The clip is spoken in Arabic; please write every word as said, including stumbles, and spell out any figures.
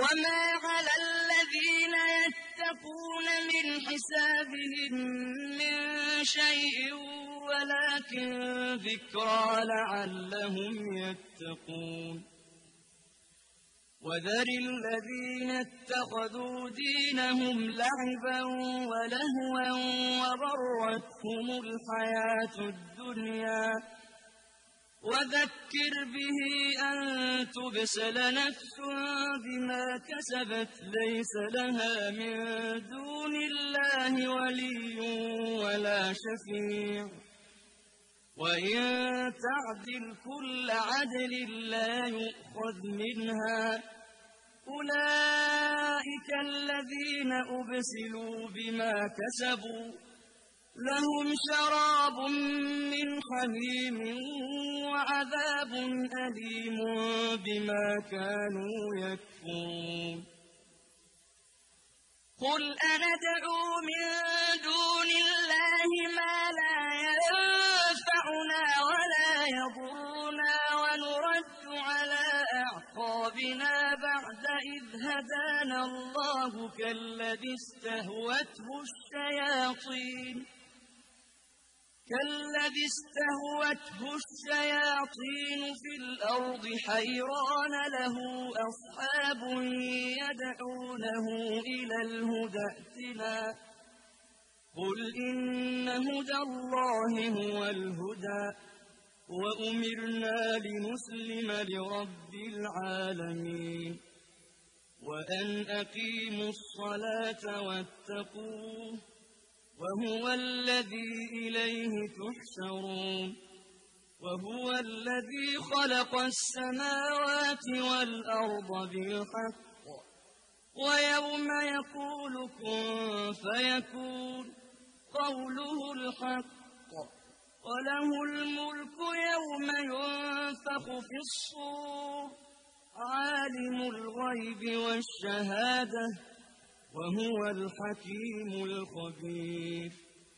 وما على الذين يتقون من حسابهم من شيء ولكن ذكرى لعلهم يتقون وذر الذين اتخذوا دينهم لعبا ولهوا وغرتهم الحياة الدنيا وذكر به أن تبسل نفس بما كسبت ليس لها من دون الله ولي ولا شفيع وإن تعدل كل عدل لا يؤخذ منها أولئك الذين أبسلوا بما كسبوا لهم شراب من حميم وعذاب أليم بما كانوا يكفرون قل أندعو من دون الله ما لا ينفعنا ولا يضرنا ونرد على أعقابنا بعد إذ هدانا الله كالذي استهوته الشياطين كالذي استهوته الشياطين في الأرض حيران له أصحاب يدعونه إلى الهدى ائتنا قل إن هدى الله هو الهدى وأمرنا لنسلم لرب العالمين وأن أقيموا الصلاة واتقوه وهو الذي إليه تحشرون وهو الذي خلق السماوات والأرض بالحق ويوم يقول كن فيكون قوله الحق وله الملك يوم ينفخ في الصور عالم الغيب والشهادة وهو الحكيم الخبير